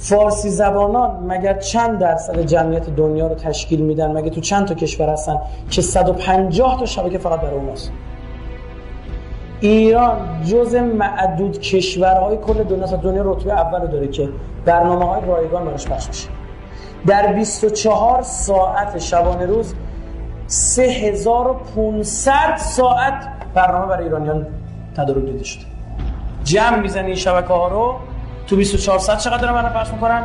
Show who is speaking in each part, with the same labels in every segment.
Speaker 1: فارسی زبانان مگر چند درصد جمعیت دنیا رو تشکیل میدن؟ مگه تو چند تا کشور هستن که 150 تا شبکه فقط برای اوناست؟ ایران جزء معدود کشورهای کل دنیا رتبه اول رو داره که برنامه‌های رایگان براش پخش میشه. در 24 ساعت شبانه روز 3500 ساعت برنامه برای ایرانیان تدارک دیده شده. جمع میزنی این شبکه ها رو تو 24 ساعت چقدر دارن برنامه پخش میکنن؟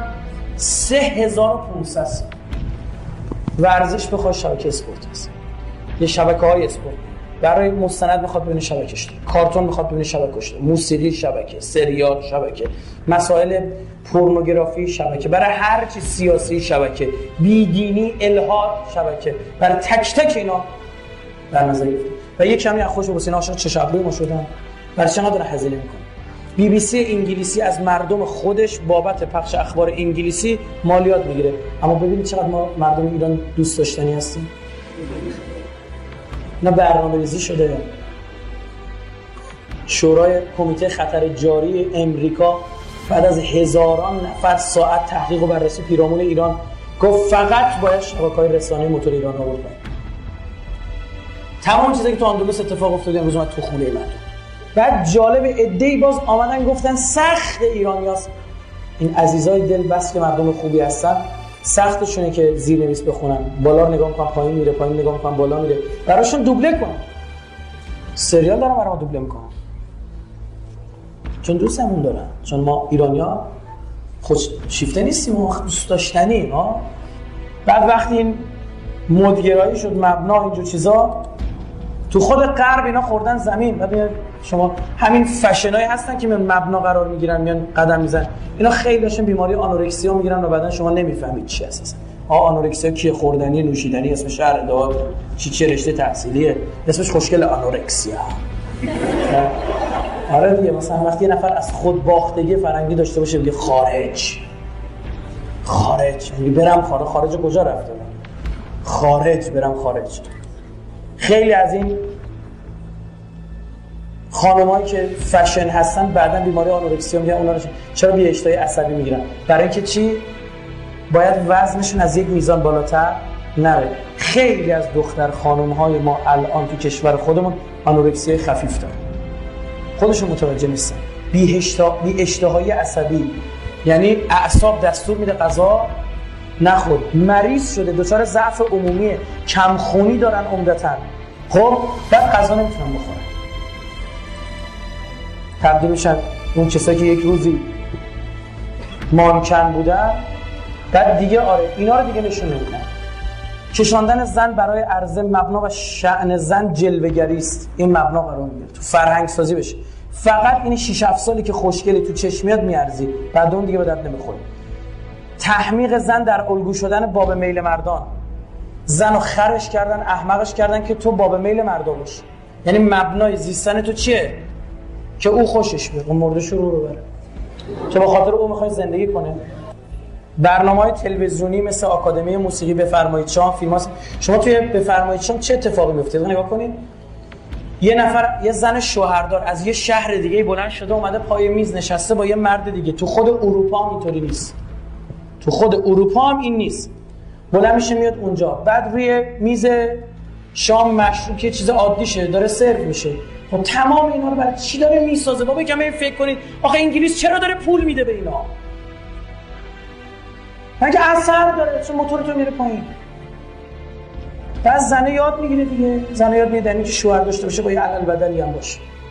Speaker 1: 3500 ساعت. ورزش بخواد شبکه اسپورت هست، یه شبکه های اسپورت. برای مستند میخواد ببینه شبکه‌اش داره، کارتون میخواد ببینه شبکه‌اش داره، موسیقی شبکه، سریال شبکه، مسائل پورنوگرافی شبکه، برای هر چی سیاسی شبکه، بیدینی، الحاد شبکه، برای تک تک اینا در نظر گرفته. و یک کمی از خوش و حسین عاشق چش ابروی ما شدن. برای چقدر داره هزینه میکنه. BBC انگلیسی از مردم خودش بابت پخش اخبار انگلیسی مالیات میگیره. اما ببینید چقدر ما مردم ایران دوست داشتنی هستیم. نه برنامه‌ریزی شده. شورای کمیته خطر جاری امریکا بعد از هزاران نفر ساعت تحقیق و بررسی پیرامون ایران گفت فقط باید شبکه‌های رسانه‌ای موتور ایران رو بردن. تمام چیزایی که تو اندلس اتفاق افتاده امروز اومد تو خونه مردم. بعد جالب عده‌ای باز آمدن گفتن سخت ایرانیاست. این عزیزای دل بس که مردم خوبی هستن، سختشونه که زیرنویس بخونن، بالا رو نگاه میکنن پایین میره، پایین نگاه میکنن بالا میره، براشون دوبله کنن. سریال دارن برام دوبله میکنن چون دوستمون دارن، چون ما ایرانیا خود شیفته نیستیم، ما دوست داشتنیم. بعد وقتی این مدگرایی شد، مبنا اینجور چیزا تو خود غرب اینا خوردن زمین. ببینید شما همین فشنایی هستن که مبنا قرار میگیرن، میان قدم میزنن، اینا خیلی داشتن بیماری آنورکسیا میگیرن و بعدن شما نمیفهمید چی اساسا. آنورکسیا کیه؟ خوردنی، نوشیدنی، اسم شهر داد، چه رشته تحصیلیه، اسمش خوشگل آنورکسیا. آره دیگه، مثلا وقتی یه نفر از خود باختگی فرنگی داشته باشه بگه خارج میگه برم خارج کجا رفته؟ خارج برم خارج. خیلی از این خانمایی که فشن هستن بعداً بیماری آنورکسیا میگیرن. اونا چرا بی اشتهای عصبی میگیرن؟ برای اینکه چی؟ باید وزنشون از یک میزان بالاتر نره. خیلی از دختر خانم‌های ما الان تو کشور خودمون آنورکسیای خفیف دارن، خودشون متوجه نیستن. بی اشتهای عصبی، یعنی اعصاب دستور میده غذا نخور، مریض شده، دچار ضعف عمومی، کمخونی دارن عمدتاً. خب بعد غذا نمیتونن بخورن، تبدیل میشن اون کسایی که یک روزی مانکن بودن بعد دیگه اینا رو دیگه نشون نمیدن. کشاندن زن برای عرضه مبنا و شأن زن جلوه‌گری است. این مبنا قرار میگیره تو فرهنگ سازی بشه. فقط این 6-7 سالی که خوشگلی تو چشمیات میارزی، بعد اون دیگه به درد نمیخوره. تحمیق زن در الگو شدن باب میل مردان. زنو خرش کردن، احمقش کردن که تو باب میل مردا باشی. یعنی مبنای زیستن تو چیه؟ که او خوشش بیاد، اون مردش رو ببره، که به خاطر او میخوای زندگی کنه. برنامه‌های تلویزیونی مثل آکادمی موسیقی بفرمایید شام، فیلم‌ها، شما توی بفرمایید شام چه اتفاقی میفته؟ نگاه کنید. یه زن شوهردار از یه شهر دیگه بلند شده اومده پای میز نشسته با یه مرد دیگه. تو خود اروپا هم اینطوری نیست. تو خود اروپا هم این نیست. بلند میشه میاد اونجا، بعد روی میز شام مشروب که چیز عادیشه داره سرو میشه. خب تمام اینا رو برای چی داره میسازه؟ بابا کمی فکر کنید. آخه انگلیس چرا داره پول میده به اینا؟ مگه اثر داره؟ چون موتورتون میره پایین. بعد زنه یاد میگیره دیگه. زنه یاد میگیره که شوهر داشته باشه با یه علل بدلی هم باشه.